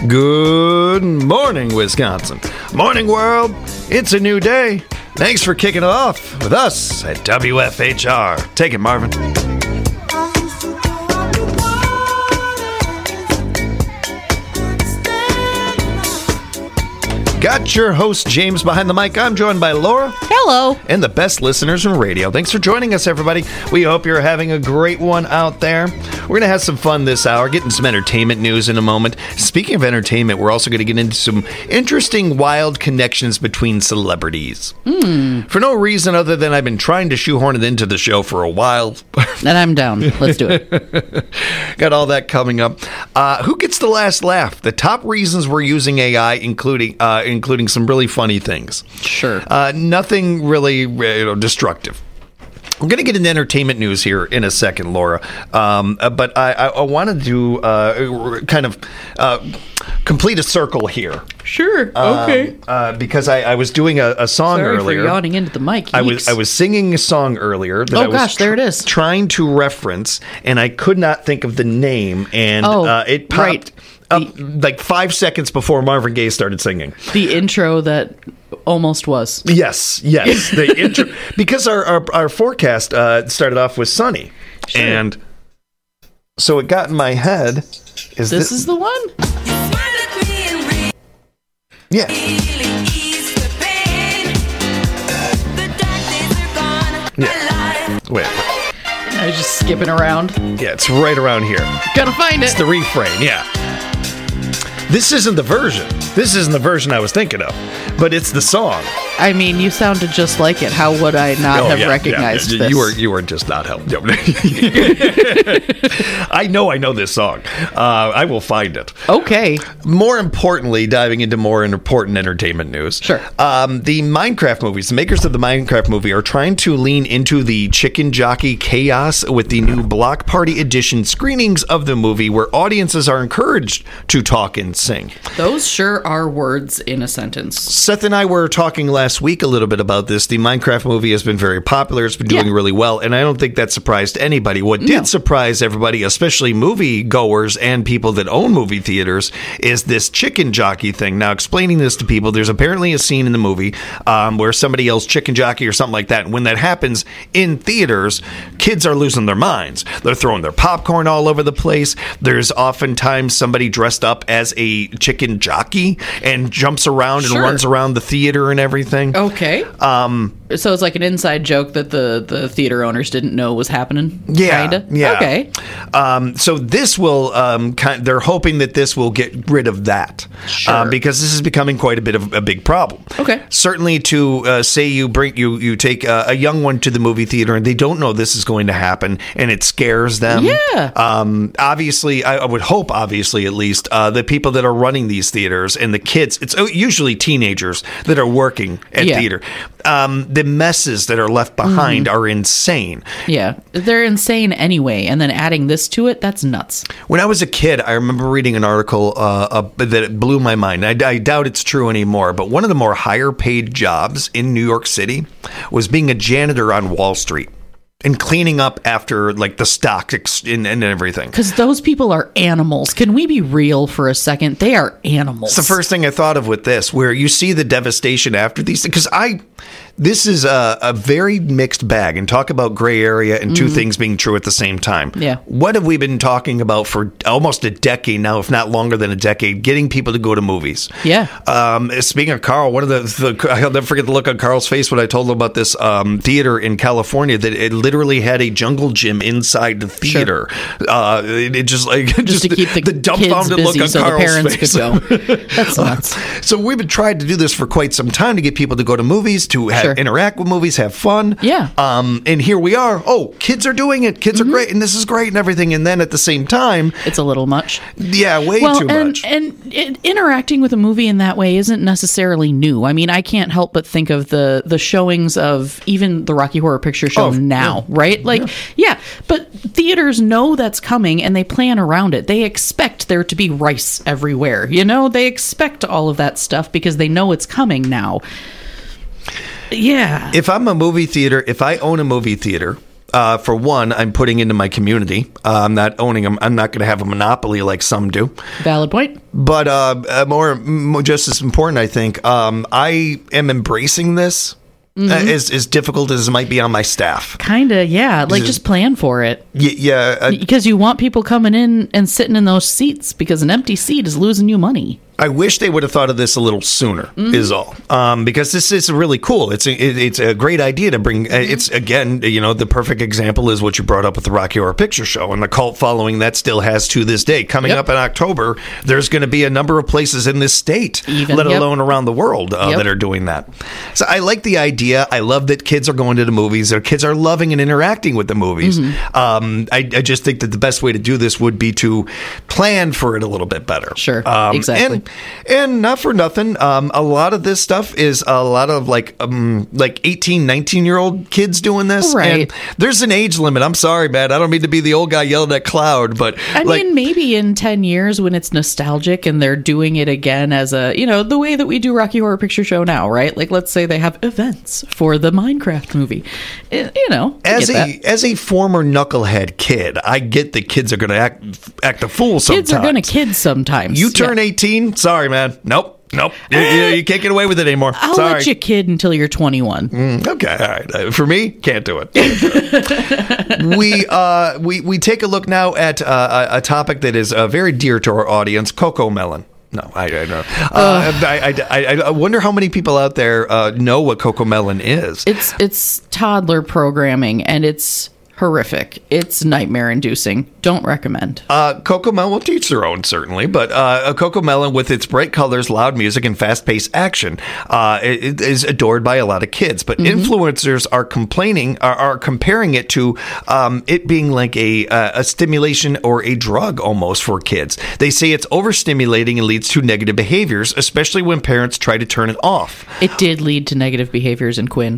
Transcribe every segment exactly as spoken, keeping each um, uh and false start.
Good morning, Wisconsin. Morning, world. It's a new day. Thanks for kicking it off with us at W F H R. Take it, Marvin. Got your host, James, behind the mic. I'm joined by Laura. Hello. And the best listeners in radio. Thanks for joining us, everybody. We hope you're having a great one out there. We're going to have some fun this hour, getting some entertainment news in a moment. Speaking of entertainment, we're also going to get into some interesting, wild connections between celebrities. Mm. For no reason other than I've been trying to shoehorn it into the show for a while. And I'm down. Let's do it. Got all that coming up. Uh, who gets the last laugh? The top reasons we're using A I, including... Uh, including some really funny things. Sure. Uh, nothing really you know, destructive. We're going to get into entertainment news here in a second, Laura. Um, uh, but I, I, I wanted to uh, kind of uh, complete a circle here. Sure. Okay. Um, uh, because I, I was doing a, a song Sorry earlier. for yawning into the mic. Yeeks. I was I was singing a song earlier that oh, I was gosh, there it is. trying to reference, and I could not think of the name, and oh, uh, it popped right. up the, like five seconds before Marvin Gaye started singing. The intro that almost was. Yes, yes. The intro, because our, our, our forecast uh, started off with sunny. Sure. And so it got in my head. Is this, this is the one? Yeah. Yeah. Wait. I was just skipping around. Yeah, it's right around here. Gotta find it. It's the refrain, yeah. This isn't the version. This isn't the version I was thinking of, but it's the song. I mean, you sounded just like it. How would I not oh, have yeah, recognized yeah. this? You were you were just not helping. I know I know this song. Uh, I will find it. Okay. More importantly, diving into more important entertainment news. Sure. Um, the Minecraft movies, the makers of the Minecraft movie, are trying to lean into the chicken jockey chaos with the new Block Party Edition screenings of the movie, where audiences are encouraged to talk and sing. Those sure are words in a sentence. Seth and I were talking last week a little bit about this. The Minecraft movie has been very popular. It's been doing yeah. really well, and I don't think that surprised anybody. What no. did surprise everybody, especially movie goers and people that own movie theaters, is this chicken jockey thing. Now, explaining this to people, there's apparently a scene in the movie um, where somebody yells chicken jockey or something like that, and when that happens in theaters, kids are losing their minds. They're throwing their popcorn all over the place. There's oftentimes somebody dressed up as a chicken jockey and jumps around sure. and runs around the theater and everything. Okay. Um, so it's like an inside joke that the, the theater owners didn't know was happening? Yeah. Kinda? Yeah. Okay. Um, so this will, um, kind, they're hoping that this will get rid of that. Sure. Um, because this is becoming quite a bit of a big problem. Okay. Certainly to uh, say you bring, you, you take a, a young one to the movie theater and they don't know this is going to happen and it scares them. Yeah. Um, obviously, I, I would hope, obviously, at least, uh, the people that are running these theaters and the kids, it's usually teenagers that are working at yeah. theater. Um, the messes that are left behind mm-hmm. are insane. Yeah, they're insane anyway, and then adding this to it, that's nuts. When I was a kid, I remember reading an article uh, uh, that blew my mind. I, I doubt it's true anymore, but one of the more higher paid jobs in New York City was being a janitor on Wall Street. And cleaning up after, like, the stock ex- and, and everything. Because those people are animals. Can we be real for a second? They are animals. It's the first thing I thought of with this, where you see the devastation after these things. Because I... This is a, a very mixed bag, and talk about gray area and two mm. things being true at the same time. Yeah. What have we been talking about for almost a decade now, if not longer than a decade, getting people to go to movies? Yeah. Um, speaking of Carl, one of the, the I'll never forget the look on Carl's face when I told him about this um, theater in California that it literally had a jungle gym inside the theater. Sure. Uh, it, it just like just, just to keep the, the dumbfounded kids busy look on so Carl's the parents face. could go. That's nuts. So we've been trying to do this for quite some time to get people to go to movies, to have, sure. interact with movies, have fun. Yeah. Um, and here we are. Oh, kids are doing it. Kids mm-hmm. are great, and this is great and everything. And then at the same time, it's a little much. Yeah, way well, too and, much. And it, interacting with a movie in that way isn't necessarily new. I mean, I can't help but think of the the showings of even the Rocky Horror Picture Show oh, now, yeah. right? Like, yeah. yeah, but theaters know that's coming and they plan around it. They expect there to be rice everywhere. You know, they expect all of that stuff because they know it's coming now. Yeah. If I'm a movie theater, if I own a movie theater, Uh, for one, I'm putting into my community. Uh, I'm not owning them. I'm not going to have a monopoly like some do. Valid point. But uh, uh, more, more, just as important, I think, um, I am embracing this. Mm-hmm. Uh, as, as difficult as it might be on my staff. Kind of, yeah. Like, just plan for it. Y- yeah. Uh, because you want people coming in and sitting in those seats, because an empty seat is losing you money. I wish they would have thought of this a little sooner, mm-hmm. is all. Um, because this is really cool. It's a, it, it's a great idea to bring. Mm-hmm. It's, again, you know, the perfect example is what you brought up with the Rocky Horror Picture Show and the cult following that still has to this day. Coming yep. up in October, there's going to be a number of places in this state, Even, let yep. alone around the world, uh, yep. that are doing that. So I like the idea. I love that kids are going to the movies. Their kids are loving and interacting with the movies. Mm-hmm. Um, I, I just think that the best way to do this would be to plan for it a little bit better. Sure, um, exactly. And, And not for nothing, um, a lot of this stuff is a lot of like um, like eighteen, nineteen-year-old kids doing this. Right. And there's an age limit. I'm sorry, man. I don't mean to be the old guy yelling at cloud, but... I like, mean, maybe in ten years when it's nostalgic and they're doing it again as a, you know, the way that we do Rocky Horror Picture Show now, right? Like, let's say they have events for the Minecraft movie. It, you know, I as get a that. as a former knucklehead kid, I get that kids are going to act act a fool sometimes. Kids are going to kid sometimes. You turn yeah. eighteen, sorry, man. Nope. Nope, you, you, you can't get away with it anymore. I'll Sorry. let you kid until you're twenty-one. Mm, okay, all right. Uh, for me, can't do it. Can't do it. we uh, we we take a look now at uh, a, a topic that is uh, very dear to our audience: CoComelon. No, I don't know. Uh, I, I, I, I wonder how many people out there uh, know what CoComelon is. It's it's toddler programming, and it's horrific. It's nightmare-inducing. Don't recommend. Uh, CoComelon will teach their own, certainly, but uh, a CoComelon with its bright colors, loud music, and fast-paced action uh, it, it is adored by a lot of kids. But mm-hmm. influencers are complaining, are, are comparing it to um, it being like a uh, a stimulation or a drug almost for kids. They say it's overstimulating and leads to negative behaviors, especially when parents try to turn it off. It did lead to negative behaviors in Quinn.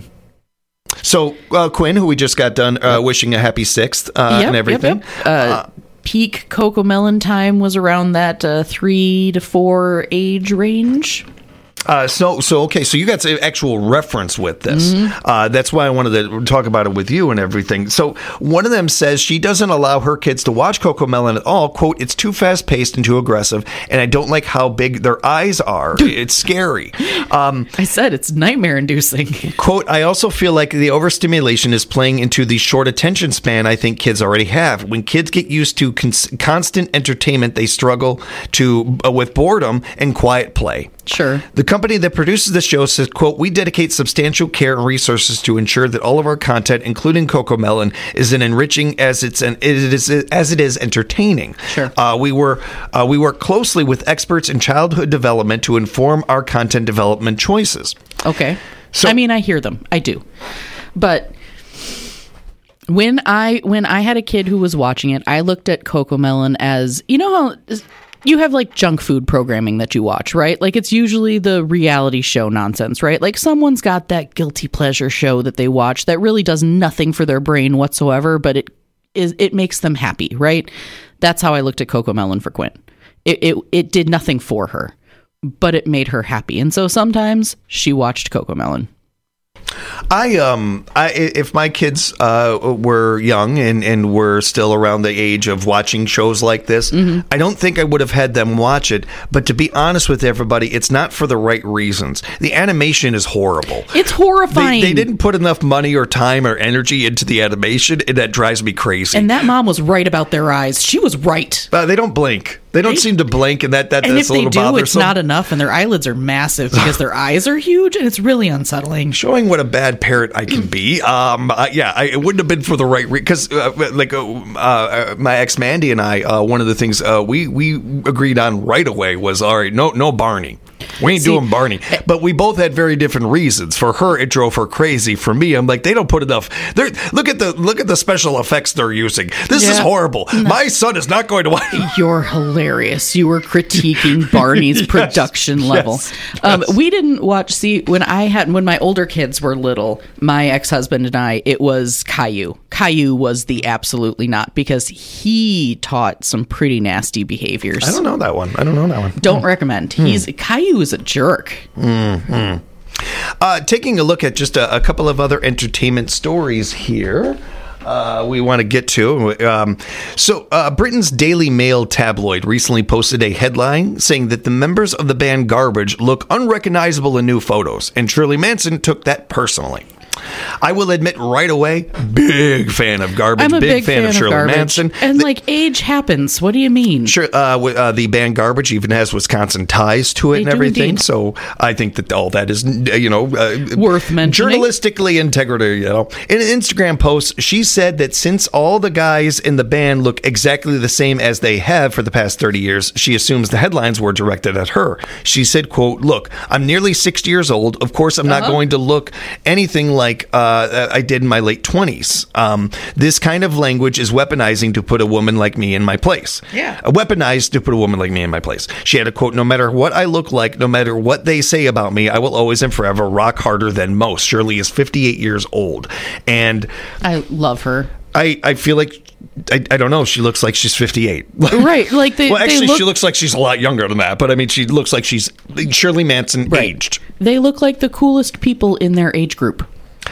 So uh, Quinn, who we just got done uh, wishing a happy sixth uh, yep, and everything. Yep, yep. Uh, uh, peak CoComelon time was around that uh, three to four age range. Uh, so, so okay, so you got some actual reference with this. Mm-hmm. Uh, that's why I wanted to talk about it with you and everything. So one of them says she doesn't allow her kids to watch CoComelon at all. Quote, it's too fast-paced and too aggressive, and I don't like how big their eyes are. It's scary. Um, I said it's nightmare-inducing. Quote, I also feel like the overstimulation is playing into the short attention span I think kids already have. When kids get used to cons- constant entertainment, they struggle to uh, with boredom and quiet play. Sure. The company that produces the show says, quote, we dedicate substantial care and resources to ensure that all of our content, including CoComelon, is an enriching as it's an it is as it is entertaining. Sure. Uh, we were uh, we work closely with experts in childhood development to inform our content development choices. Okay. So I mean, I hear them. I do. But when I when I had a kid who was watching it, I looked at CoComelon as, you know how you have like junk food programming that you watch, right? Like it's usually the reality show nonsense, right? Like someone's got that guilty pleasure show that they watch that really does nothing for their brain whatsoever, but it is it makes them happy, right? That's how I looked at CoComelon for Quinn. It, it it did nothing for her, but it made her happy, and so sometimes she watched CoComelon. I um I if my kids uh were young and and were still around the age of watching shows like this, mm-hmm. I don't think I would have had them watch it. But to be honest with everybody, it's not for the right reasons. The animation is horrible. It's horrifying. They, they didn't put enough money or time or energy into the animation, and that drives me crazy. And that mom was right about their eyes. She was right. Uh, they don't blink. They don't they, seem to blink, and that, that and that's a little bothersome. And if they do, bothersome. it's not enough, and their eyelids are massive because their eyes are huge, and it's really unsettling. Showing what a bad parent I can be. Um, uh, yeah, I, it wouldn't have been for the right reason. Because, uh, like, uh, uh, my ex Mandy and I, uh, one of the things uh, we we agreed on right away was, all right, no, no Barney. We ain't See, doing Barney. But we both had very different reasons. For her, it drove her crazy. For me, I'm like, they don't put enough. They're, look at the look at the special effects they're using. This yeah. is horrible. No. My son is not going to watch. You're hilarious. You were critiquing Barney's yes. production level. Yes. Um, yes. We didn't watch. See, when I had when my older kids were little, my ex-husband and I, it was Caillou. Caillou was the absolutely not, because he taught some pretty nasty behaviors. I don't know that one. I don't know that one. Don't hmm. recommend. He's Caillou is a jerk. Mm-hmm. Uh, taking a look at just a, a couple of other entertainment stories here. uh, we want to get to. Um, so, uh, Britain's Daily Mail tabloid recently posted a headline saying that the members of the band Garbage look unrecognizable in new photos, and Shirley Manson took that personally. I will admit right away, big fan of Garbage, I'm a big, big fan, fan of Shirley Garbage. Manson. And The- like age happens. What do you mean? Sure, uh, w- uh, the band Garbage even has Wisconsin ties to it They and do everything. indeed. So I think that all that is, uh, you know, uh, Worth mentioning. journalistically integrity. You know, in an Instagram post, she said that since all the guys in the band look exactly the same as they have for the past thirty years, she assumes the headlines were directed at her. She said, "quote Look, I'm nearly sixty years old. Of course, I'm not Uh-huh. going to look anything like uh, I did in my late twenties. Um, this kind of language is weaponizing to put a woman like me in my place. Yeah. Uh, weaponized to put a woman like me in my place." She had a quote, "No matter what I look like, no matter what they say about me, I will always and forever rock harder than most." Shirley is fifty-eight years old. And I love her. I, I feel like, I, I don't know, she looks like she's fifty-eight. Right. Like they, Well, they actually, look, she looks like she's a lot younger than that. But I mean, she looks like she's Shirley Manson Right. aged. They look like the coolest people in their age group.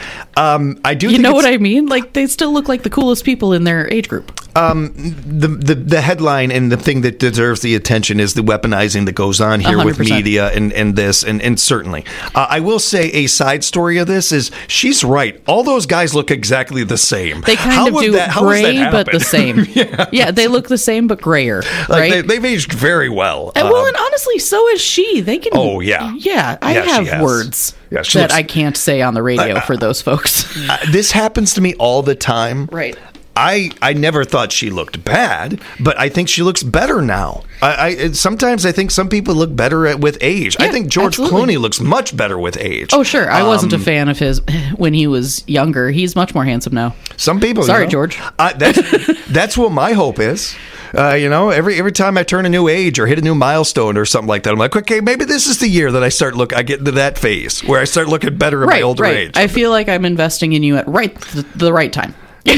Um, I do You think know what it's- I mean? Like they still look like the coolest people in their age group. the, the the headline and the thing that deserves the attention is the weaponizing that goes on here one hundred with percent. media and, and this and, and certainly uh, I will say a side story of this is she's right. All those guys look exactly the same. They kind How of would do that- how does that gray, but happen? the same. yeah, Yeah, they look the same but grayer, like right? they, they've aged very well. and, well, Um, and honestly, so is she. They can. Oh, yeah. yeah. I Yeah, she have has. words Yeah, she that looks- I can't say on the radio for those folks. uh, this happens to me all the time. Right. I, I never thought she looked bad, but I think she looks better now. I, I sometimes I think some people look better at, with age. I Yeah, think George absolutely. Clooney looks much better with age. Oh, sure. I wasn't a Um, fan of his when he was younger. He's much more handsome now. Some people. Sorry, you know, George. I, that's that's what my hope is. Uh, you know, every every time I turn a new age or hit a new milestone or something like that, I'm like, okay, maybe this is the year that I start look. I get into that phase where I start looking better at Right, my older right. age. I feel like I'm investing in you at right the, the right time.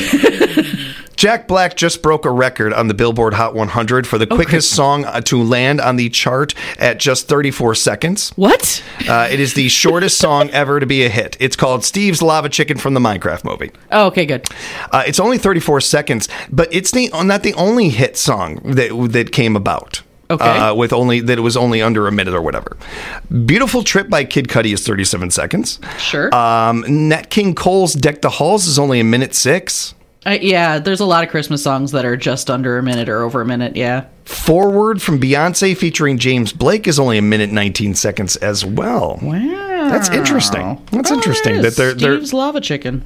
Jack Black just broke a record on the Billboard Hot one hundred for the quickest song uh, to land on the chart at just thirty-four seconds. What? Uh, it is the shortest song ever to be a hit. It's called Steve's Lava Chicken from the Minecraft movie. Oh, okay, good. Uh, it's only thirty-four seconds, but it's the, not the only hit song that that came about. Okay. Uh, with only that it was only under a minute or whatever. Beautiful Trip by Kid Cudi is thirty-seven seconds. Sure. Um, Nat King Cole's Deck the Halls is only a minute six. Uh, yeah, there's a lot of Christmas songs that are just under a minute or over a minute. Yeah. Forward from Beyonce featuring James Blake is only a minute nineteen seconds as well. Wow. That's interesting. That's Oh, interesting it that is. they're they're Steve's Lava Chicken.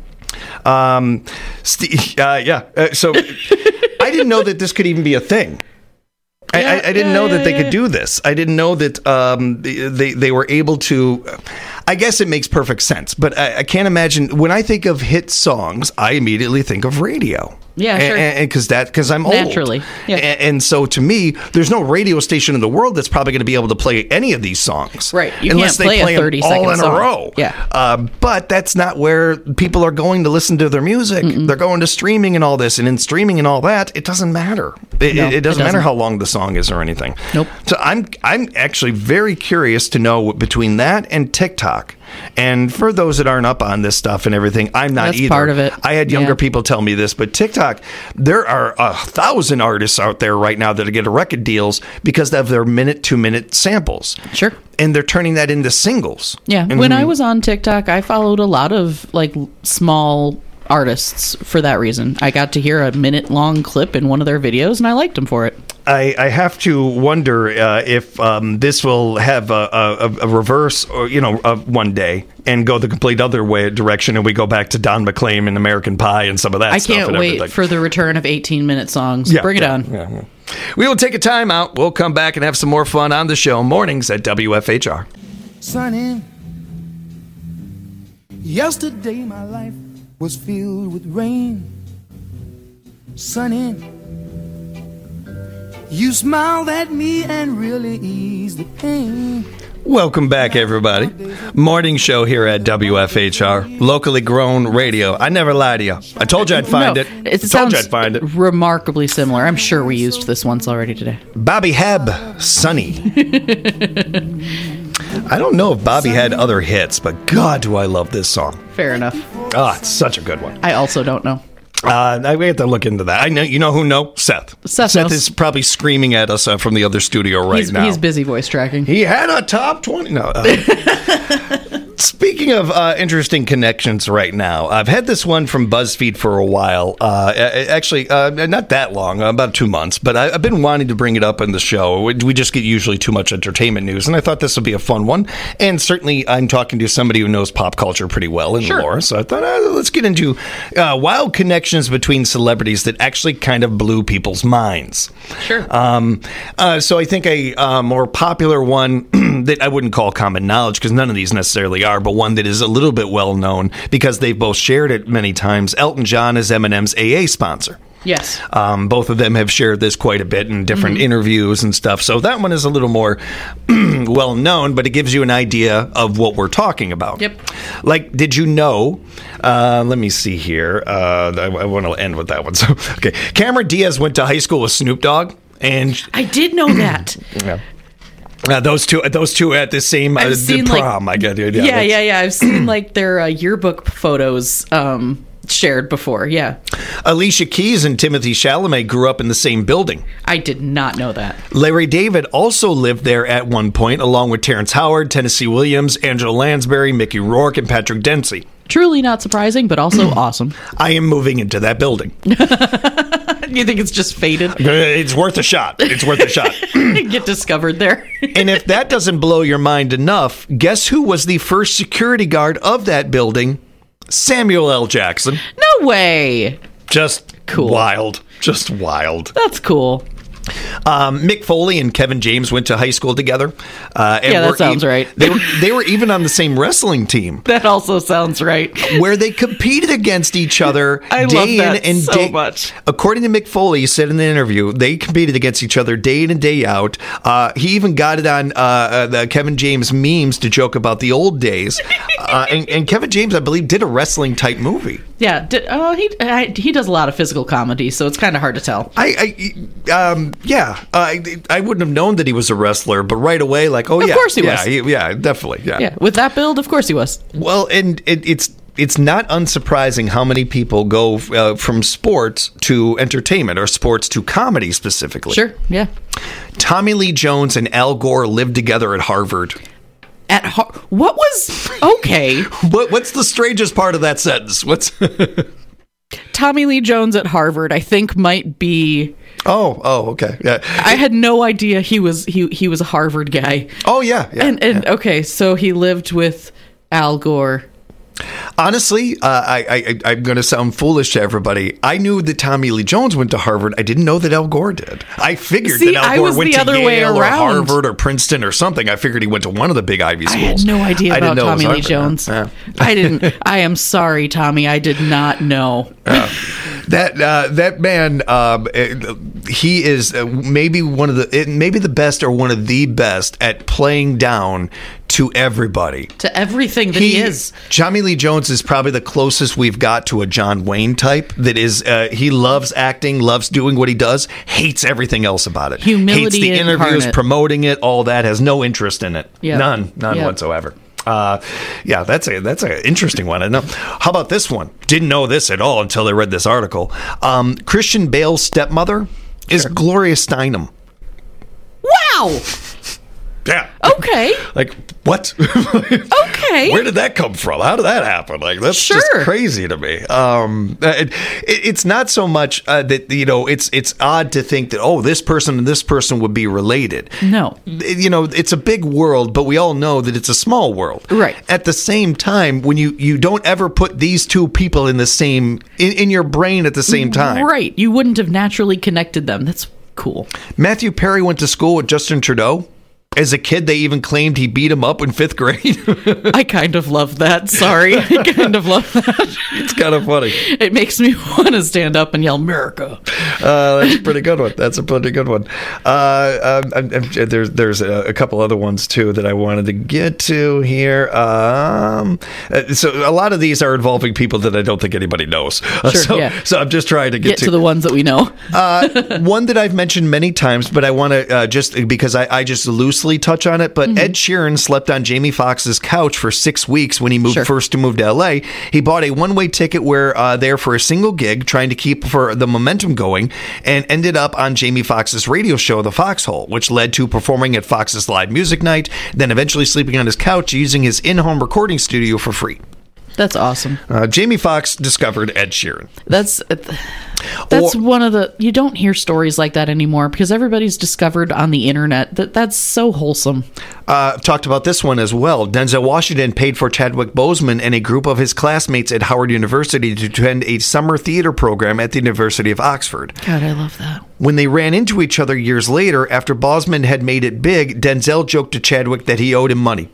um Steve, uh, yeah. Uh, so I didn't know that this could even be a thing. I, Yeah, I, I didn't yeah, know yeah, that they yeah. could do this. I didn't know that um, they they were able to. I guess it makes perfect sense, but I, I can't imagine when I think of hit songs, I immediately think of radio. Yeah, sure. and because that because I'm Naturally, old. yeah. And, and so to me, there's no radio station in the world that's probably going to be able to play any of these songs, Right. You unless can't they play a play them thirty all second in song. a row. Yeah. Uh, but that's not where people are going to listen to their music. They're going to streaming and all this, and in streaming and all that, it doesn't matter. It, No, it, it doesn't it matter doesn't. how long the song is or anything. Nope. So I'm I'm actually very curious to know between that and TikTok. And for those that aren't up on this stuff and everything, I'm not That's either. part of it. I had younger Yeah. people tell me this, but TikTok, there are a thousand artists out there right now that are getting record deals because of their minute to minute samples. Sure. And they're turning that into singles. Yeah. And When I was on TikTok, I followed a lot of like small artists for that reason. I got to hear a minute long clip in one of their videos and I liked them for it. I, I have to wonder uh, if um, this will have a, a, a reverse, or you know, uh, one day and go the complete other way direction, and we go back to Don McLean and American Pie and some of that I stuff. can't and wait everything. for the return of eighteen minute songs. Bring it yeah, on. yeah, yeah. We will take a time out. We'll come back and have some more fun on the show mornings at W F H R. Sunny, yesterday my life was filled with rain. Sunny, you smiled at me and really eased the pain. Welcome back, everybody. Morning show here at W F H R, locally grown radio. I never lie to you. I told you I'd find no, it. It I told sounds you I'd find it. remarkably similar. I'm sure we used this once already today. Bobby Hebb, Sunny. I don't know if Bobby had other hits, but God, do I love this song. Fair enough. Ah, it's such a good one. I also don't know. Uh, I have to look into that. I know you know who know Seth. Seth Seth knows. is probably screaming at us uh, from the other studio right he's, now. he's busy voice tracking. He had a top twenty. No. Uh, speaking of uh, interesting connections right now, I've had this one from BuzzFeed for a while. Uh, actually, uh, not that long, about two months, but I, I've been wanting to bring it up in the show. We, we just get usually too much entertainment news, and I thought this would be a fun one. And certainly, I'm talking to somebody who knows pop culture pretty well in Sure. lore, so I thought, uh, let's get into uh, wild connections between celebrities that actually kind of blew people's minds. Sure. Um, uh, so I think a uh, more popular one that I wouldn't call common knowledge, because none of these necessarily are, but one that is a little bit well known because they've both shared it many times. Elton John is Eminem's A A sponsor. Yes. Um, both of them have shared this quite a bit in different mm-hmm. interviews and stuff. So that one is a little more well known, but it gives you an idea of what we're talking about. Yep. Like, did you know? Uh, let me see here. Uh, I, I want to end with that one. So, okay, Cameron Diaz went to high school with Snoop Dogg, and I did know that. yeah. Uh, those two, those two at the same uh, I've the seen, prom. like, I get it. Yeah, Yeah, yeah, yeah. I've seen like their uh, yearbook photos um, shared before. Yeah. Alicia Keys and Timothy Chalamet grew up in the same building. I did not know that. Larry David also lived there at one point, along with Terrence Howard, Tennessee Williams, Angela Lansbury, Mickey Rourke, and Patrick Dempsey. Truly not surprising, but also awesome. I am moving into that building. You think it's just faded? It's worth a shot. It's worth a shot. Get discovered there. And if that doesn't blow your mind enough, guess who was the first security guard of that building? Samuel L. Jackson. No way. Just cool. Wild. Just wild. That's cool. Um, Mick Foley and Kevin James went to high school together. Uh, and yeah, that were sounds e- right. They were, they were even on the same wrestling team. That also sounds right. Where they competed against each other I day love that in and so day much. According to Mick Foley, he said in the interview, they competed against each other day in and day out. Uh, he even got it on uh, uh, the Kevin James memes to joke about the old days. uh, and, and Kevin James, I believe, did a wrestling type movie. Yeah, did, oh, he I, he does a lot of physical comedy, so it's kind of hard to tell. I, I um, yeah, I, I wouldn't have known that he was a wrestler, but right away, like, oh Of yeah, course he yeah, was. he- yeah, definitely, yeah. Yeah, with that build, of course he was. Well, and it, it's it's not unsurprising how many people go uh, from sports to entertainment or sports to comedy specifically. Sure, yeah. Tommy Lee Jones and Al Gore lived together at Harvard. At Har- what was okay? What what's the strangest part of that sentence? What's Tommy Lee Jones at Harvard, I think, might be. Oh, oh, okay. Yeah. I had no idea he was he he was a Harvard guy. Oh, yeah. yeah and and yeah. okay, so he lived with Al Gore. Honestly, uh, I, I, I'm going to sound foolish to everybody. I knew that Tommy Lee Jones went to Harvard. I didn't know that Al Gore did. I figured See, that Al I Gore was went the to other way Yale or around. Harvard or Princeton or something. I figured he went to one of the big Ivy schools. I had no idea I about didn't know it was Tommy Lee Harvard. Jones. Yeah. I didn't. I am sorry, Tommy. I did not know. Uh, that uh, that man, um, uh, he is uh, maybe one of the maybe the best or one of the best at playing down to everybody. To everything that he, he is. Tommy Lee Jones is probably the closest we've got to a John Wayne type. That is, uh, he loves acting, loves doing what he does, hates everything else about it. Humility hates the interviews, incarnate. promoting it, all that. Has no interest in it. Yep. None, none Yep. whatsoever. Uh, yeah, that's a that's an interesting one. I know. How about this one? Didn't know this at all until I read this article. Um, Christian Bale's stepmother is Sure. Gloria Steinem. Wow. Yeah. Okay. Like what? Okay. Where did that come from? How did that happen? Like that's Sure. just crazy to me. Um, it, it, it's not so much uh, that you know. It's it's odd to think that oh, this person and this person would be related. No. You know, it's a big world, but we all know that it's a small world. Right. At the same time, when you you don't ever put these two people in the same in, in your brain at the same time. Right. You wouldn't have naturally connected them. That's cool. Matthew Perry went to school with Justin Trudeau. As a kid, they even claimed he beat him up in fifth grade. I kind of love that. Sorry. I kind of love that. It's kind of funny. It makes me want to stand up and yell, America. Uh, that's a pretty good one. That's a pretty good one. Uh, um, I'm, I'm, there's there's a, a couple other ones, too, that I wanted to get to here. Um, uh, so a lot of these are involving people that I don't think anybody knows. Uh, Sure, so, yeah. so I'm just trying to get, Get to the ones that we know. uh, one that I've mentioned many times, but I want to uh, just, because I, I just loosely loosely touch on it, but mm-hmm. Ed Sheeran slept on Jamie Foxx's couch for six weeks when he moved sure. first to move to L A. He bought a one-way ticket where uh, there for a single gig, trying to keep for the momentum going, and ended up on Jamie Foxx's radio show, The Foxhole, which led to performing at Fox's Live Music Night, then eventually sleeping on his couch using his in-home recording studio for free. That's awesome. Uh, Jamie Foxx discovered Ed Sheeran. That's that's or, one of the, you don't hear stories like that anymore because everybody's discovered on the internet. That that's so wholesome. Uh, talked about this one as well. Denzel Washington paid for Chadwick Boseman and a group of his classmates at Howard University to attend a summer theater program at the University of Oxford. God, I love that. When they ran into each other years later, after Boseman had made it big, Denzel joked to Chadwick that he owed him money.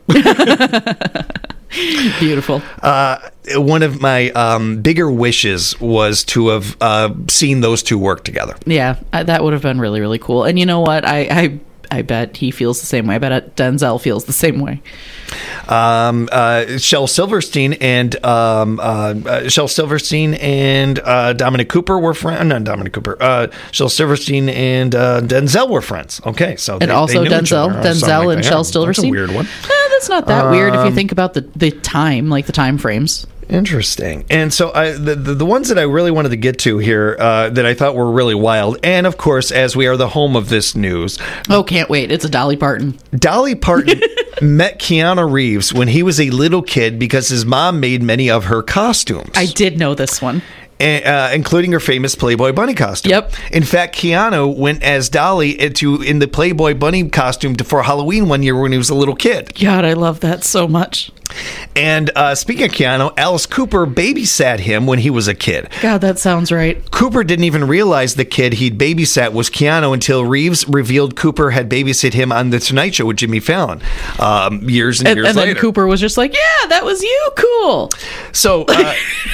Beautiful. Uh, one of my um, bigger wishes was to have uh, seen those two work together. Yeah, I, that would have been really, really cool. And you know what? I, I I bet he feels the same way. I bet Denzel feels the same way. Um, uh, Shel Silverstein and um, uh, uh, Shel Silverstein and uh, Dominic Cooper were friends. Not Dominic Cooper. Uh, Shel Silverstein and uh, Denzel were friends. Okay, so and they, also they Denzel, Denzel like and that. Shel Yeah, Silverstein. That's a weird one. Eh, that's not that um, weird if you think about the the time, like the time frames. Interesting. And so I, the, the the ones that I really wanted to get to here uh, that I thought were really wild, and of course, as we are the home of this news. Oh, can't wait. It's a Dolly Parton. Dolly Parton met Keanu Reeves when he was a little kid because his mom made many of her costumes. I did know this one. Uh, including her famous Playboy Bunny costume. Yep. In fact, Keanu went as Dolly into in the Playboy Bunny costume to, for Halloween one year when he was a little kid. God, I love that so much. And uh, speaking of Keanu, Alice Cooper babysat him when he was a kid. God, that sounds right. Cooper didn't even realize the kid he'd babysat was Keanu until Reeves revealed Cooper had babysat him on The Tonight Show with Jimmy Fallon um, years and, and years and later. And then Cooper was just like, yeah, that was you. Cool. So... Uh,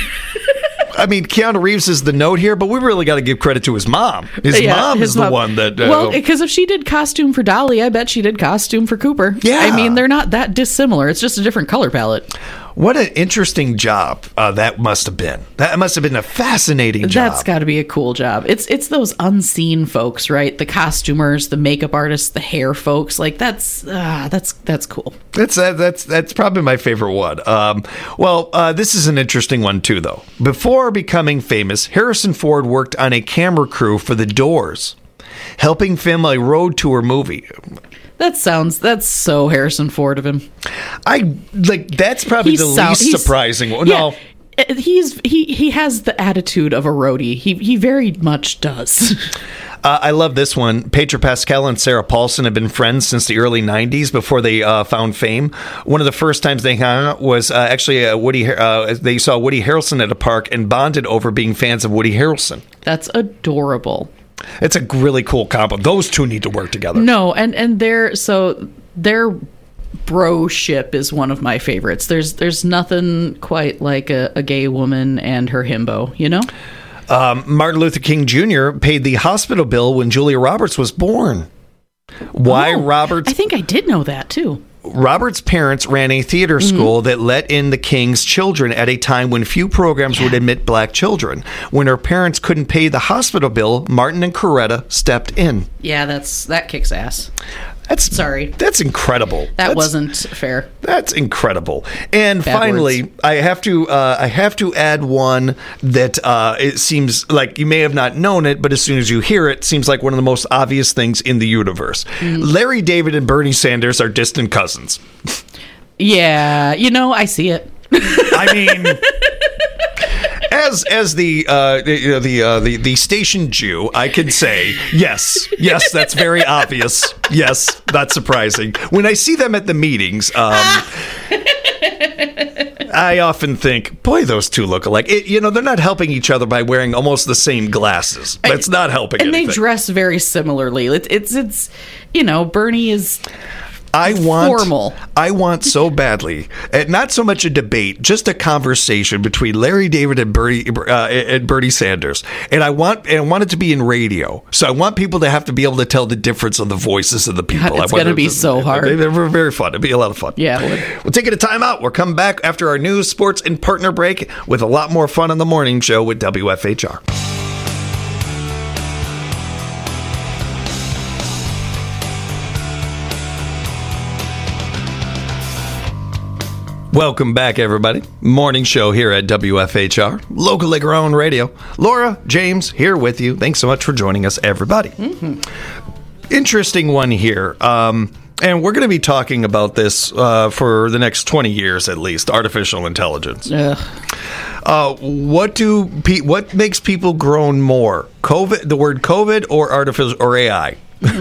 I mean, Keanu Reeves is the note here, but we really got to give credit to his mom. His yeah, mom his is mom. the one that... Uh, well, because if she did costume for Dolly, I bet she did costume for Cooper. Yeah. I mean, they're not that dissimilar. It's just a different color palette. What an interesting job uh, that must have been. That must have been a fascinating job. That's got to be a cool job. It's it's those unseen folks, right? The costumers, the makeup artists, the hair folks. Like that's uh, that's that's cool. That's uh, that's that's probably my favorite one. Um, well, uh, this is an interesting one too, though. Before becoming famous, Harrison Ford worked on a camera crew for The Doors, helping film a road tour movie. That sounds, that's so Harrison Ford of him. I, like, that's probably he's the so, least surprising one. Yeah, no. He's, he, he has the attitude of a roadie. He, he very much does. Uh, I love this one. Pedro Pascal and Sarah Paulson have been friends since the early nineties before they uh, found fame. One of the first times they hung out was uh, actually uh, Woody. Uh, they saw Woody Harrelson at a park and bonded over being fans of Woody Harrelson. That's adorable. It's a really cool combo. Those two need to work together. No, and and their so their bro-ship is one of my favorites. There's there's nothing quite like a, a gay woman and her himbo, you know? Um, Martin Luther King Junior paid the hospital bill when Julia Roberts was born. Why oh, Roberts? I think I did know that too. Robert's parents ran a theater school mm-hmm. that let in the King's children at a time when few programs yeah. would admit black children. When her parents couldn't pay the hospital bill, Martin and Coretta stepped in. Yeah, that's that kicks ass. That's sorry. That's incredible. That that's, wasn't fair. That's incredible. And Bad finally, words. I have to uh, I have to add one that uh, it seems like you may have not known it, but as soon as you hear it, seems like one of the most obvious things in the universe. Mm. Larry David and Bernie Sanders are distant cousins. Yeah, you know, I see it. I mean. As as the uh, the the, uh, the the station Jew, I can say yes, yes, that's very obvious. Yes, not surprising. When I see them at the meetings, um, I often think, boy, those two look alike. It, you know, they're not helping each other by wearing almost the same glasses. That's not helping. And anything. They dress very similarly. It's it's, it's you know, Bernie is. I want, formal. I want so badly, uh, not so much a debate, just a conversation between Larry David and Bernie uh, and Bernie Sanders, and I want and I want it to be in radio. So I want people to have to be able to tell the difference of the voices of the people. God, it's going to be so hard. They, they're very fun. It'd be a lot of fun. Yeah, we'll take it a time out. We'll come back after our news, sports, and partner break with a lot more fun on the morning show with W F H R. Welcome back, everybody. Morning show here at W F H R, locally grown radio. Laura, James, here with you. Thanks so much for joining us, everybody. Mm-hmm. Interesting one here. Um, and we're going to be talking about this uh, for the next twenty years at least, artificial intelligence. Ugh. Uh, what do pe- what makes people groan more? COVID, the word COVID or artificial or A I?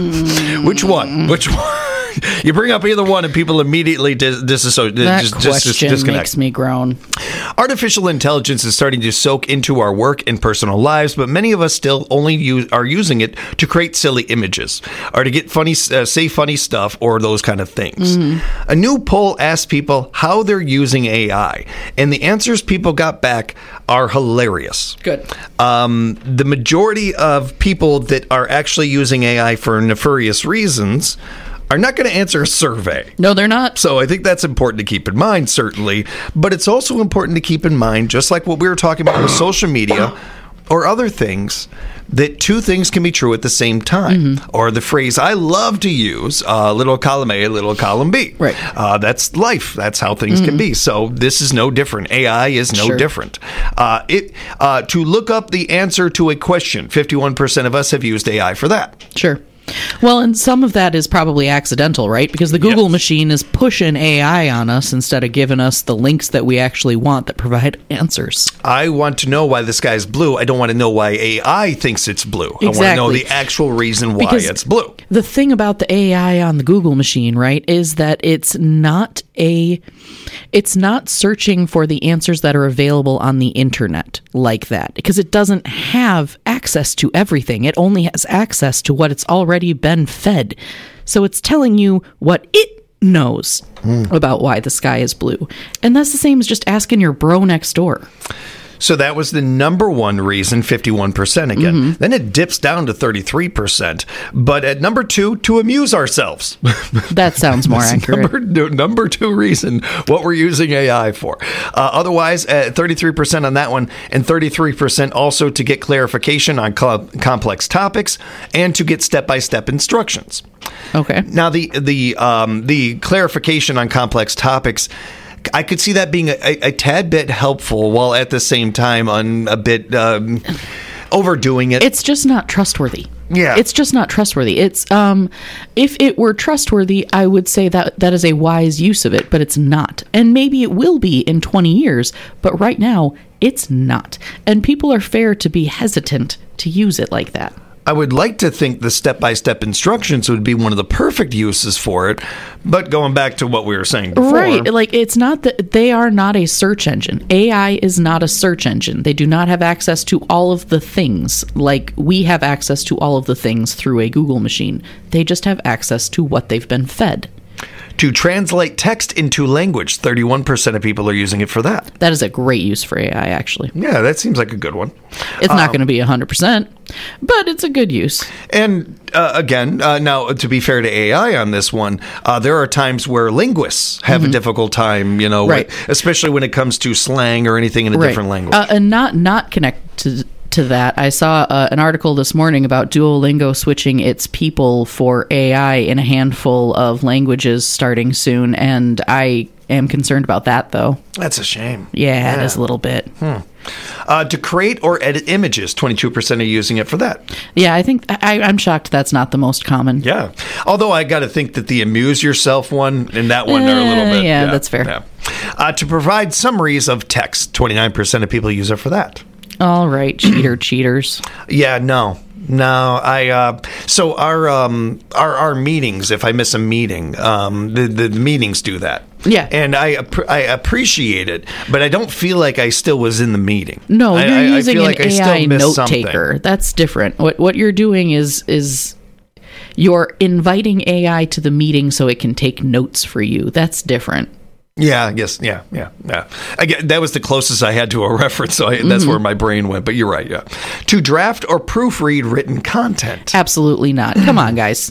Mm. Which one? Which one? You bring up either one and people immediately dis- disassociate. That Just, question just, just disconnect. makes me groan. Artificial intelligence is starting to soak into our work and personal lives, but many of us still only use, are using it to create silly images or to get funny, uh, say funny stuff or those kind of things. Mm-hmm. A new poll asked people how they're using A I, and the answers people got back are hilarious. Good. Um, the majority of people that are actually using A I for nefarious reasons are not going to answer a survey. No, they're not. So I think that's important to keep in mind, certainly. But it's also important to keep in mind, just like what we were talking about with social media or other things, that two things can be true at the same time. Mm-hmm. Or the phrase I love to use, uh, little column A, little column B. Right. Uh, that's life. That's how things mm-hmm. can be. So this is no different. A I is no sure. different. Uh, it uh, to look up the answer to a question, fifty-one percent of us have used A I for that. Sure. Well, and some of that is probably accidental, right? Because the Google yes. machine is pushing A I on us instead of giving us the links that we actually want that provide answers. I want to know why the sky's blue. I don't want to know why A I thinks it's blue. Exactly. I want to know the actual reason why because it's blue. The thing about the A I on the Google machine, right, is that it's not a... It's not searching for the answers that are available on the internet like that, because it doesn't have access to everything. It only has access to what it's already been fed. So it's telling you what it knows mm. about why the sky is blue. And that's the same as just asking your bro next door. So that was the number one reason, fifty-one percent again. Mm-hmm. Then it dips down to thirty-three percent. But at number two, to amuse ourselves. That sounds more accurate. Number, number two reason, what we're using A I for. Uh, otherwise, uh, thirty-three percent on that one, and thirty-three percent also to get clarification on co- complex topics and to get step-by-step instructions. Okay. Now, the, the, um, the clarification on complex topics, I could see that being a, a, a tad bit helpful while at the same time on a bit um, overdoing it. It's just not trustworthy. Yeah. It's just not trustworthy. It's um, if it were trustworthy, I would say that that is a wise use of it, but it's not. And maybe it will be in twenty years, but right now it's not. And people are fair to be hesitant to use it like that. I would like to think the step-by-step instructions would be one of the perfect uses for it, but going back to what we were saying before. Right, like it's not that they are not a search engine. A I is not a search engine. They do not have access to all of the things like we have access to all of the things through a Google machine. They just have access to what they've been fed. To translate text into language, thirty-one percent of people are using it for that. That is a great use for A I, actually. Yeah, that seems like a good one. It's not um, going to be one hundred percent, but it's a good use. And uh, again, uh, now, to be fair to A I on this one, uh, there are times where linguists have mm-hmm. a difficult time, you know, right. with, especially when it comes to slang or anything in a right. different language. Uh, and not, not connected to that, I saw uh, an article this morning about Duolingo switching its people for A I in a handful of languages starting soon, and I am concerned about that, though. That's a shame. Yeah, yeah. it is a little bit. Hmm. Uh, to create or edit images, twenty-two percent are using it for that. Yeah, I think I, I'm shocked that's not the most common. Yeah. Although I got to think that the amuse yourself one and that one uh, are a little bit. Yeah, yeah that's fair. Yeah. Uh, to provide summaries of text, twenty-nine percent of people use it for that. All right, cheater, cheaters. Yeah, no. No, I. Uh, so our um our our meetings. If I miss a meeting, um, the the meetings do that. Yeah, and I I appreciate it, but I don't feel like I still was in the meeting. No, I, you're I, using I feel an like I A I still missed note taker. That's different. What what you're doing is is you're inviting A I to the meeting so it can take notes for you. That's different. Yeah, I guess. Yeah, yeah, yeah. I get, that was the closest I had to a reference, so I, mm-hmm. that's where my brain went. But you're right, yeah. To draft or proofread written content. Absolutely not. Come on, guys.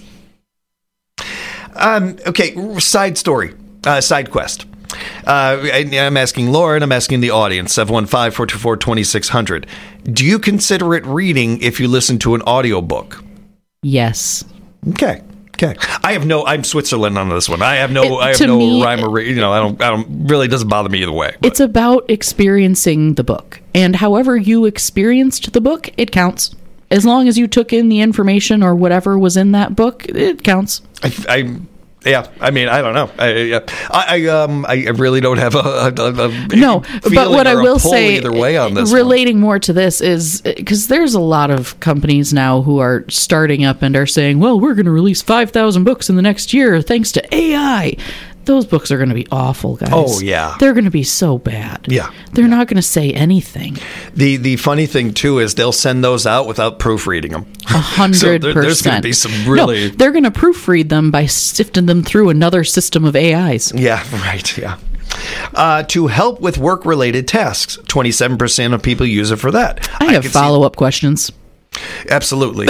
Um. Okay, side story, uh, side quest. Uh, I, I'm asking Laura and I'm asking the audience, seven one five, four two four, two six zero zero. Do you consider it reading if you listen to an audiobook? Yes. Okay. Okay, I have no. I'm Switzerland on this one. I have no. It- I have to no me, rhyme or re- you know. I don't. I don't. Really doesn't bother me either way. but- It's about experiencing the book. And however you experienced the book, it counts. As long as you took in the information or whatever was in that book, it counts. I, I yeah. I mean, I don't know. I, yeah. I, I um. I really don't have a, a, a No, but feeling what I or a will pull say, either way on this. one. relating more to this is because there's a lot of companies now who are starting up and are saying, well, we're going to release five thousand books in the next year thanks to A I. Those books are going to be awful, guys. Oh, yeah. They're going to be so bad. Yeah. They're not going to say anything. The the funny thing too is they'll send those out without proofreading them. A hundred So there- there's going percent. to be some really. No, they're going to proofread them by sifting them through another system of A Is. Yeah, right. Yeah. Uh, to help with work related tasks, twenty-seven percent of people use it for that. I have could see- follow up questions. Absolutely.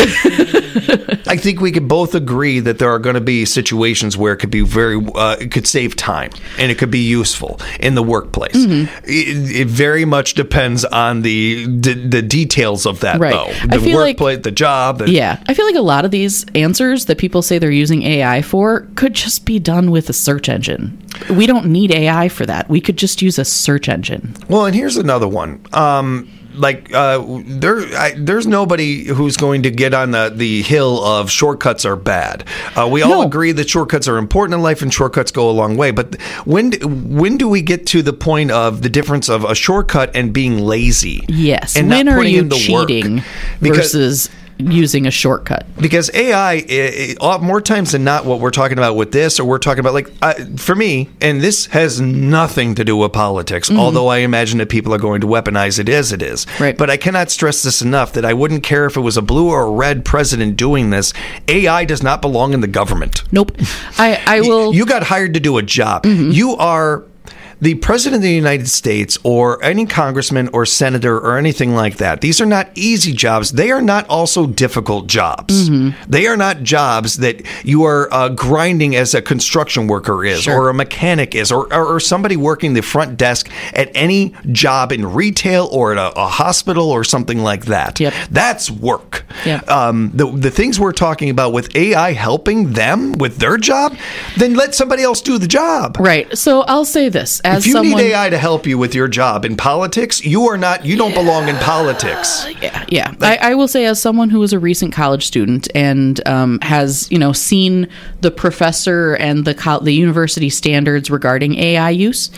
I think we could both agree that there are going to be situations where it could be very, uh, it could save time and it could be useful in the workplace. Mm-hmm. It, it very much depends on the the, the details of that, Right. though. I The feel like- workplace, the job. The, Yeah, I feel like a lot of these answers that people say they're using A I for could just be done with a search engine. We don't need A I for that. We could just use a search engine. Well, and here's another one. Um, like uh, there, I, there's nobody who's going to get on the, the hill of shortcuts are bad. Uh, we all No. agree that shortcuts are important in life, and shortcuts go a long way. But when when do we get to the point of the difference of a shortcut and being lazy? Yes. and not When are putting you in the work? cheating Because- versus using a shortcut? Because A I, i- i- more times than not, what we're talking about with this, or we're talking about, like, uh, for me, and this has nothing to do with politics, Mm-hmm. although I imagine that people are going to weaponize it as it is. Right. But I cannot stress this enough that I wouldn't care if it was a blue or a red president doing this. A I does not belong in the government. Nope. I, I will. You got hired to do a job. Mm-hmm. You are the president of the United States, or any congressman or senator or anything like that. These are not easy jobs. They are not also difficult jobs. Mm-hmm. They are not jobs that you are uh, grinding as a construction worker is, Sure. or a mechanic is, or, or, or somebody working the front desk at any job in retail or at a, a hospital or something like that. Yep. That's work. Yep. Um, the, the things we're talking about with A I helping them with their job, then let somebody else do the job. Right. So I'll say this. As If you someone, need A I to help you with your job in politics, you are not. You don't belong in politics. Yeah, yeah. I, I will say, as someone who was a recent college student and um, has, you know, seen the professor and the co- the university standards regarding A I use,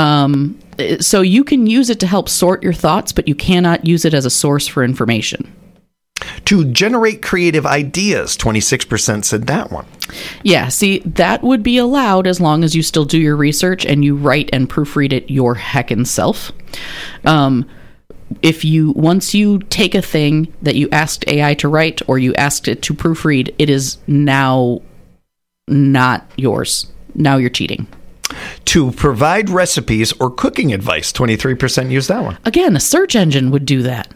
um, so you can use it to help sort your thoughts, but you cannot use it as a source for information. To generate creative ideas, twenty-six percent said that one. Yeah, see, that would be allowed as long as you still do your research and you write and proofread it your heckin' self. Um, if you, once you take a thing that you asked A I to write or you asked it to proofread, it is now not yours. Now you're cheating. To provide recipes or cooking advice, twenty-three percent use that one. Again, a search engine would do that.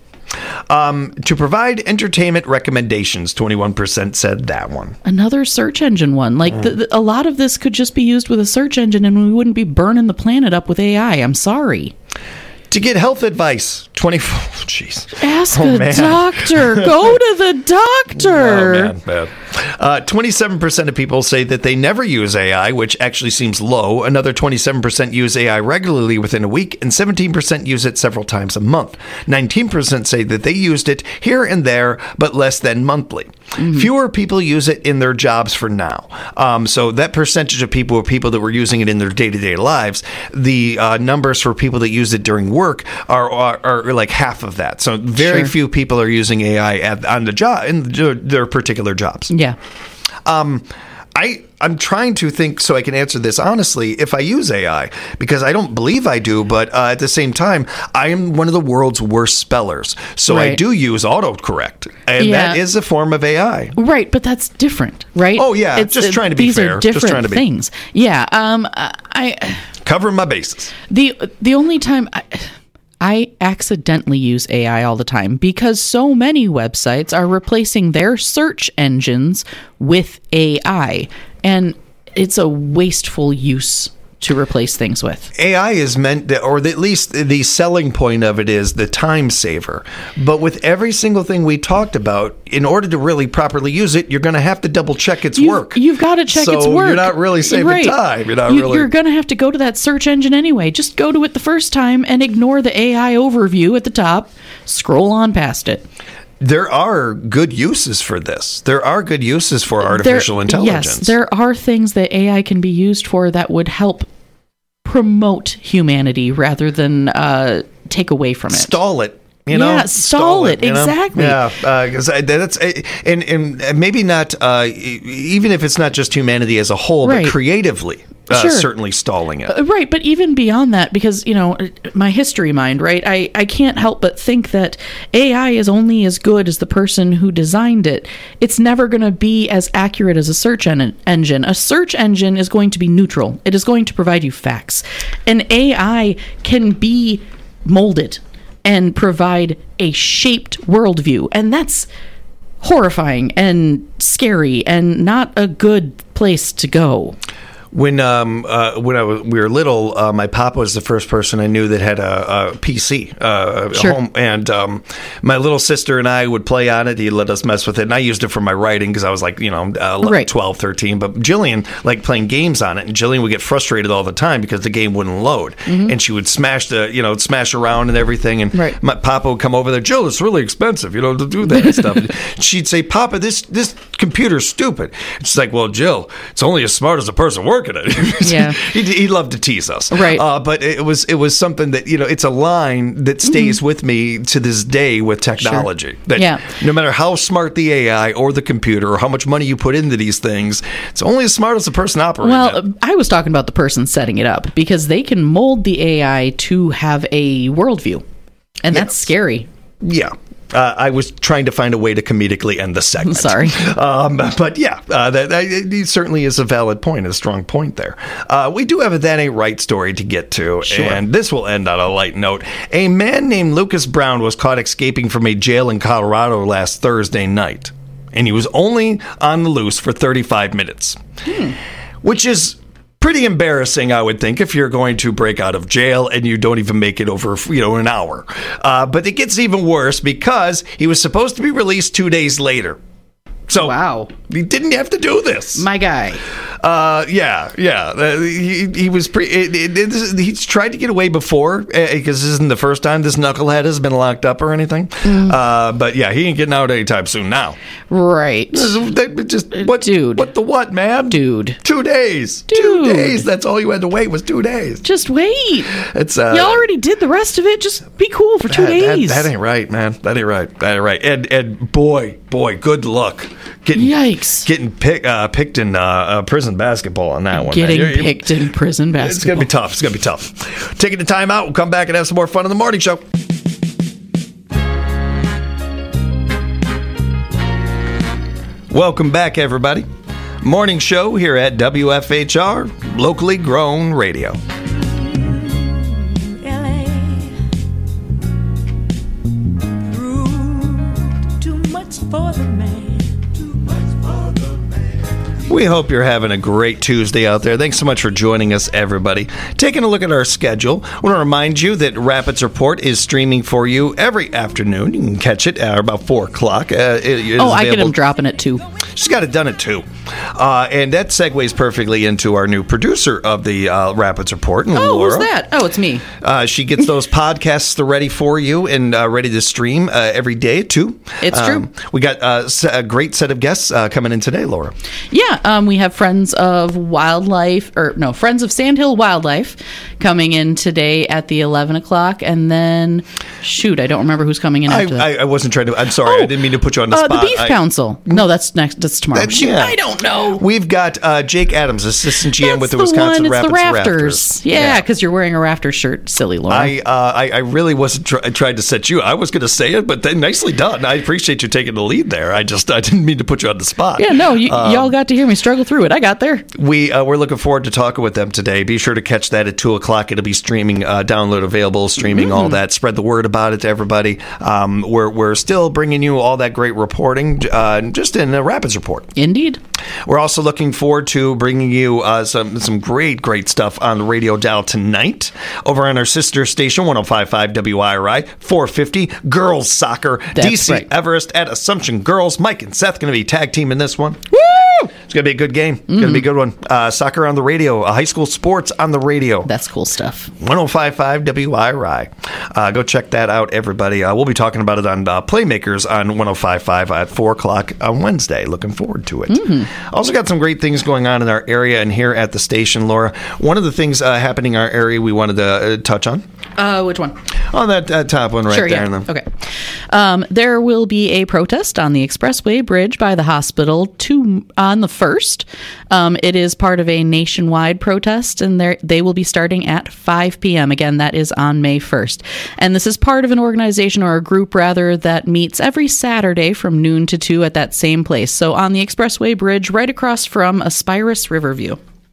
Um, to provide entertainment recommendations, twenty-one percent said that one. Another search engine one. Like, the, the, a lot of this could just be used with a search engine and we wouldn't be burning the planet up with A I. I'm sorry. To get health advice, twenty-four. Jeez. Ask Oh, a man. doctor. Go to the doctor. Oh, man, bad. Uh, twenty-seven percent of people say that they never use A I, which actually seems low. Another twenty-seven percent use A I regularly within a week, and seventeen percent use it several times a month. nineteen percent say that they used it here and there, but less than monthly. Mm-hmm. Fewer people use it in their jobs for now. Um, so that percentage of people were people that were using it in their day-to-day lives. The uh, numbers for people that use it during work are, are, are like half of that. So very Sure. few people are using A I at, on the job in their, their particular jobs. Yeah. Um, I, I'm trying to think so I can answer this honestly if I use A I, because I don't believe I do, but uh, at the same time, I am one of the world's worst spellers. So I Right. do use autocorrect, and Yeah. that is a form of A I. Right, but that's different, right? Oh, yeah, just trying to be these fair, are just different trying to be- things. Yeah. Um. I Covering my bases. the the only time I, I accidentally use A I all the time because so many websites are replacing their search engines with A I, and it's a wasteful use to replace things with. A I is meant, to, or at least the selling point of it is the time saver. But with every single thing we talked about, in order to really properly use it, you're going to have to double check its You've, work. You've got to check so its work. You're not really saving right. time. You're not you, really. You're going to have to go to that search engine anyway. Just go to it the first time and ignore the A I overview at the top. Scroll on past it. There are good uses for this. There are good uses for artificial there, intelligence. Yes, there are things that A I can be used for that would help promote humanity rather than uh, take away from it. Stall it. You know, yeah, stall, stall it, you know? exactly. Yeah, because uh, that's uh, and and maybe not uh, even if it's not just humanity as a whole, right. but creatively, uh, sure. certainly stalling it. Uh, right, but even beyond that, because you know my history mind, right? I I can't help but think that A I is only as good as the person who designed it. It's never going to be as accurate as a search en- engine. A search engine is going to be neutral. It is going to provide you facts. An A I can be molded and provide a shaped worldview. And that's horrifying and scary and not a good place to go. When um uh, when I was, we were little, uh, my papa was the first person I knew that had a, a P C uh, sure. at home, and um, my little sister and I would play on it. He'd let us mess with it, and I used it for my writing because I was like, you know, uh, right. twelve, thirteen. But Jillian liked playing games on it, and Jillian would get frustrated all the time because the game wouldn't load, mm-hmm. and she would smash the, you know, smash around and everything. And right. my papa would come over there, Jill, it's really expensive, you know, to do that and stuff. She'd say, Papa, this this computer's stupid. And she's like, well, Jill, it's only as smart as the person working it. Yeah. he, he loved to tease us, right? Uh, but it was it was something that, you know, it's a line that stays mm-hmm. with me to this day with technology. Sure. That yeah. no matter how smart the A I or the computer or how much money you put into these things, it's only as smart as the person operating well, it. Well, I was talking about the person setting it up because they can mold the A I to have a worldview, and that's yes. scary. Yeah. Uh, I was trying to find a way to comedically end the segment. Sorry. Um, but yeah, uh, that, that it certainly is a valid point, a strong point there. Uh, we do have a That Ain't Right story to get to, sure. and this will end on a light note. A man named Lucas Brown was caught escaping from a jail in Colorado last Thursday night, and he was only on the loose for thirty-five minutes, hmm. which is pretty embarrassing, I would think, if you're going to break out of jail and you don't even make it over, you know, an hour. Uh, but it gets even worse because he was supposed to be released two days later. So wow, he didn't have to do this. My guy. Uh, yeah, yeah. Uh, he, he was pre. It, it, it, he's tried to get away before because uh, this isn't the first time this knucklehead has been locked up or anything. Mm. Uh, but yeah, he ain't getting out anytime soon now. Right. Just what, dude? What the what, man? Dude. Two days. Dude. Two days. That's all you had to wait was two days. Just wait. It's uh, you already did the rest of it. Just be cool for two that, days. That, that ain't right, man. That ain't right. That ain't right. And and boy, boy, good luck. Getting, Yikes. Getting pick, uh, picked in uh, uh, prison basketball on that one. Getting man. picked in prison basketball. It's going to be tough. It's going to be tough. Taking the time out. We'll come back and have some more fun in the morning show. Welcome back, everybody. Morning show here at W F H R, locally grown radio. L A proved too much for the man. We hope you're having a great Tuesday out there. Thanks so much for joining us, everybody. Taking a look at our schedule, I want to remind you that Rapids Report is streaming for you every afternoon. You can catch it at about four o'clock. Uh, it oh, I get him dropping it too. She's got it done at two. Uh, and that segues perfectly into our new producer of the uh, Rapids Report, oh, Laura. Who's that? Oh, it's me. Uh, she gets those podcasts ready for you and uh, ready to stream uh, every day at two. It's um, true. We got uh, a great set of guests uh, coming in today, Laura. Yeah. Um, we have Friends of Wildlife, or no, Friends of Sandhill Wildlife coming in today at the eleven o'clock. And then, shoot, I don't remember who's coming in after I, that. I, I wasn't trying to, I'm sorry, oh, I didn't mean to put you on the uh, spot. The Beef I, Council. No, that's next, that's tomorrow. That, shoot, yeah. I don't know. We've got uh, Jake Adams, assistant G M that's with the, the Wisconsin one. It's Rapids the Rafters. Rafters. Yeah, because yeah. you're wearing a Raptor shirt, silly Laura. I, uh, I, I really wasn't try, I tried to set you. I was going to say it, but then nicely done. I appreciate you taking the lead there. I just, I didn't mean to put you on the spot. Yeah, no, you, um, y'all got to hear me struggle through it. I got there. We, uh, we're looking forward to talking with them today. Be sure to catch that at two o'clock. It'll be streaming, uh, download available, streaming, mm. all that. Spread the word about it to everybody. Um, we're, we're still bringing you all that great reporting, uh, just in a Rapids Report. Indeed. We're also looking forward to bringing you uh, some some great, great stuff on the radio dial tonight over on our sister station, one oh five point five W I R I, four fifty, girls soccer, That's D C right. Everest at Assumption Girls. Mike and Seth going to be tag team in this one. Woo! It's going to be a good game. It's going to be a good one. Uh, soccer on the radio, uh, high school sports on the radio. That's cool stuff. one oh five point five W I R I. Uh, go check that out, everybody. Uh, we'll be talking about it on uh, Playmakers on one oh five point five at four o'clock on Wednesday. Looking forward to it. Mm-hmm. Also got some great things going on in our area and here at the station, Laura. One of the things uh, happening in our area we wanted to uh, touch on. Uh, which one? On that uh, top one right Sure, there. yeah. And then- Okay. Um, there will be a protest on the Expressway Bridge by the hospital to, on the first. Um, it is part of a nationwide protest, and they're- they will be starting at five p.m. Again, that is on May first. And this is part of an organization, or a group rather, that meets every Saturday from noon to two at that same place. So on the Expressway Bridge, right across from Aspirus Riverview.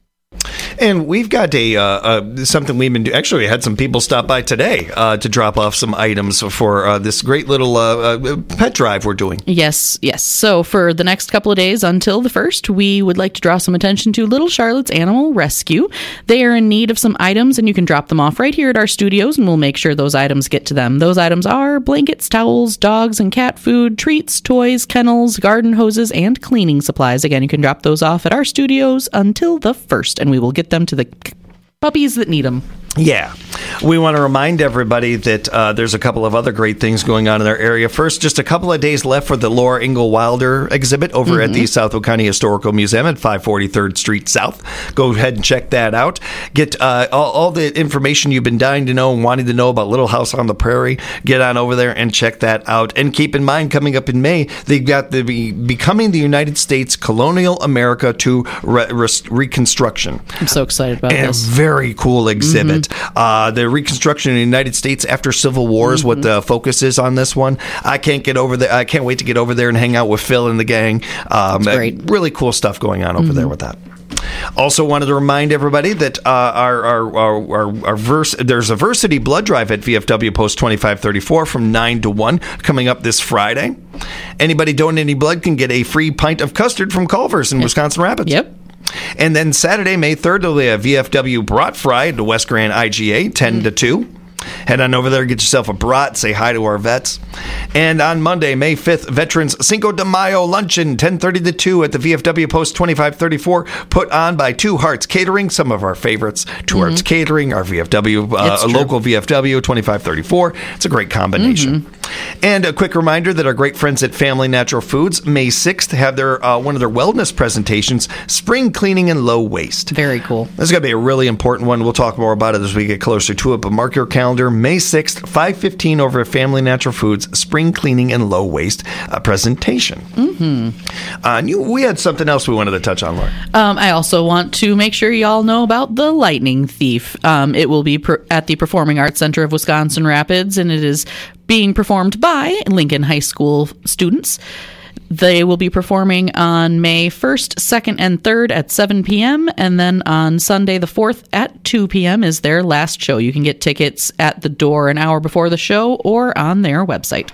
And we've got a uh, uh, something we've been doing. Actually, we had some people stop by today uh, to drop off some items for uh, this great little uh, uh, pet drive we're doing. Yes, yes. So for the next couple of days until the first, we would like to draw some attention to Little Charlotte's Animal Rescue. They are in need of some items, and you can drop them off right here at our studios, and we'll make sure those items get to them. Those items are blankets, towels, dogs and cat food, treats, toys, kennels, garden hoses, and cleaning supplies. Again, you can drop those off at our studios until the first, and we will get them to the puppies that need them. Yeah. We want to remind everybody that uh, there's a couple of other great things going on in our area. First, just a couple of days left for the Laura Ingalls Wilder exhibit over mm-hmm. at the Southwood County Historical Museum at five forty-third Street South. Go ahead and check that out. Get uh, all, all the information you've been dying to know and wanting to know about Little House on the Prairie. Get on over there and check that out. And keep in mind, coming up in May, they've got the be, Becoming the United States Colonial America to re- re- Reconstruction. I'm so excited about and this. A very cool exhibit. Mm-hmm. Uh, the Reconstruction in the United States after Civil War is mm-hmm. what the focus is on this one. I can't get over there. I can't wait to get over there and hang out with Phil and the gang. Um, great. Really cool stuff going on over mm-hmm. there with that. Also wanted to remind everybody that uh, our, our, our, our, our verse, there's a Versity blood drive at V F W Post twenty-five thirty-four from nine to one coming up this Friday. Anybody donating blood can get a free pint of custard from Culver's in Wisconsin Rapids. Yep. And then Saturday, May third, there'll be a V F W Brat Fry at the West Grand I G A, ten mm. to two. Head on over there, get yourself a brat, say hi to our vets. And on Monday, May fifth, Veterans Cinco de Mayo Luncheon, ten thirty to two at the V F W Post twenty-five thirty-four, put on by Two Hearts Catering, some of our favorites. Two mm-hmm. Hearts Catering, our V F W, uh, a local V F W, twenty-five thirty-four. It's a great combination. Mm-hmm. And a quick reminder that our great friends at Family Natural Foods, May sixth, have their uh, one of their wellness presentations, Spring Cleaning and Low Waste. Very cool. This is going to be a really important one. We'll talk more about it as we get closer to it, but mark your calendar, May sixth, five fifteen over at Family Natural Foods, Spring Cleaning and Low Waste uh, presentation. Mm-hmm. Uh, and you, we had something else we wanted to touch on, Laura. Um, I also want to make sure y'all know about The Lightning Thief. Um, it will be per- at the Performing Arts Center of Wisconsin Rapids, and it is being performed by Lincoln High School students. They will be performing on May first, second, and third at seven p.m. And then on Sunday the fourth at two p.m. is their last show. You can get tickets at the door an hour before the show or on their website.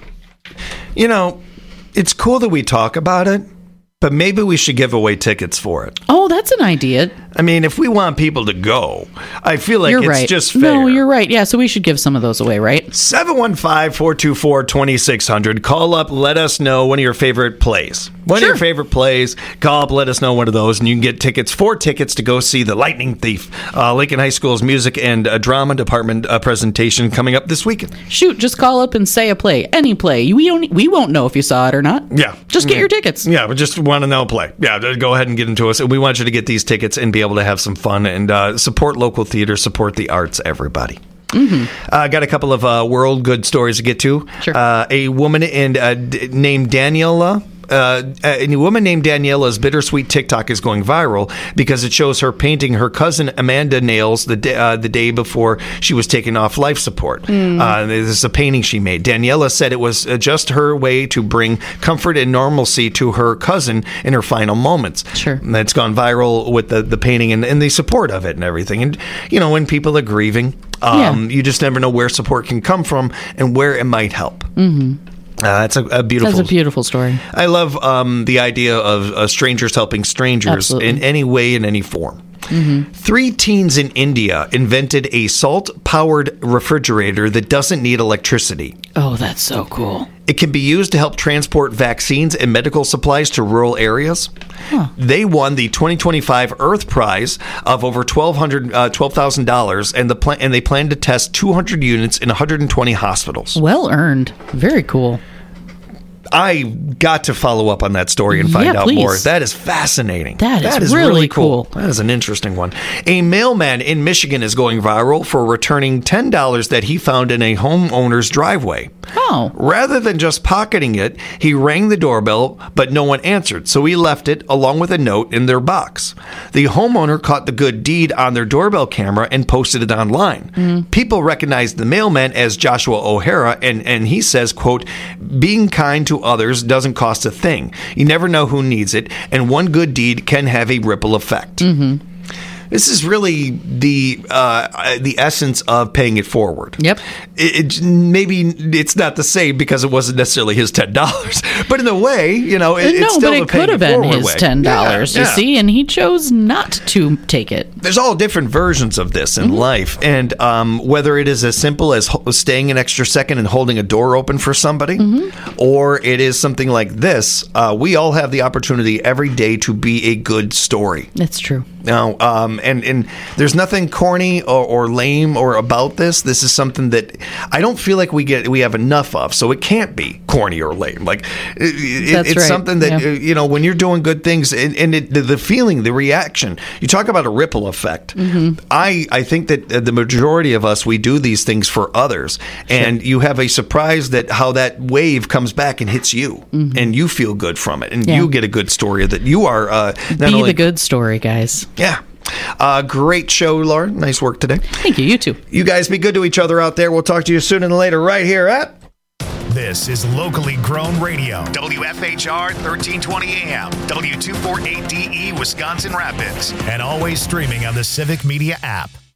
You know, it's cool that we talk about it, but maybe we should give away tickets for it. Oh, that's an idea. I mean, if we want people to go, I feel like you're it's right. just fair. No, you're right. Yeah, so we should give some of those away, right? seven one five, four two four, two six zero zero. Call up, let us know one of your favorite plays. One sure. of your favorite plays. Call up, let us know one of those, and you can get tickets, four tickets to go see The Lightning Thief, uh, Lincoln High School's music and uh, drama department uh, presentation coming up this weekend. Shoot, just call up and say a play, any play. We don't. We won't know if you saw it or not. Yeah. Just get yeah. your tickets. Yeah, we just want to know play. Yeah, go ahead and get into us. We want you to get these tickets and be able to have some fun and uh, support local theater, support the arts, everybody. Mm-hmm. Uh, got a couple of uh, world good stories to get to. Sure. Uh, a woman in, uh, d- named Daniela. Uh, a woman named Daniela's bittersweet TikTok is going viral because it shows her painting her cousin Amanda nails the day, uh, the day before she was taken off life support. Mm. Uh, this is a painting she made. Daniela said it was just her way to bring comfort and normalcy to her cousin in her final moments. Sure. And it's gone viral with the, the painting and, and the support of it and everything. And, you know, when people are grieving, um, yeah. you just never know where support can come from and where it might help. Mm-hmm. Uh, it's a, a beautiful. That's a beautiful story. I love um, the idea of uh, strangers helping strangers Absolutely. in any way, in any form. Mm-hmm. Three teens in India invented a salt-powered refrigerator that doesn't need electricity. Oh, that's so cool. It can be used to help transport vaccines and medical supplies to rural areas. Huh. They won the twenty twenty-five Earth Prize of over twelve hundred, uh, twelve thousand dollars, and the pla- and they plan to test two hundred units in one hundred twenty hospitals. Well earned. Very cool. I got to follow up on that story and find Yeah, out please. more. That is fascinating. That is really cool. That is an interesting one. A mailman in Michigan is going viral for returning ten dollars that he found in a homeowner's driveway. Oh. Rather than just pocketing it, he rang the doorbell, but no one answered, so he left it along with a note in their box. The homeowner caught the good deed on their doorbell camera and posted it online. Mm. People recognized the mailman as Joshua O'Hara, and, and he says, quote, being kind to others doesn't cost a thing. You never know who needs it, and one good deed can have a ripple effect. Mm-hmm. This is really the uh, the essence of paying it forward. Yep. It, it, maybe it's not the same because it wasn't necessarily his ten dollars, but in a way, you know, it, no, it's still but a it could have been his way. ten dollars. Yeah, you yeah. see, and he chose not to take it. There's all different versions of this in Mm-hmm. life, and um, whether it is as simple as ho- staying an extra second and holding a door open for somebody, mm-hmm. or it is something like this, uh, we all have the opportunity every day to be a good story. That's true. Now, um, and and there's nothing corny or, or lame or about this. This is something that I don't feel like we get we have enough of, so it can't be corny or lame. Like it, it, That's it's right. something that Yeah. uh, you know, when you're doing good things, and, and it, the, the feeling, the reaction. You talk about a ripple effect. Mm-hmm. I I think that uh, the majority of us, we do these things for others, and you have a surprise that how that wave comes back and hits you, mm-hmm. and you feel good from it, and Yeah. you get a good story that you are uh, not Be only the good story, guys. yeah. Uh, great show, Laura. Nice work today. Thank you. You too. You guys be good to each other out there. We'll talk to you soon and later right here at... This is locally grown radio. W F H R thirteen twenty A M. W two forty-eight D E Wisconsin Rapids. And always streaming on the Civic Media app.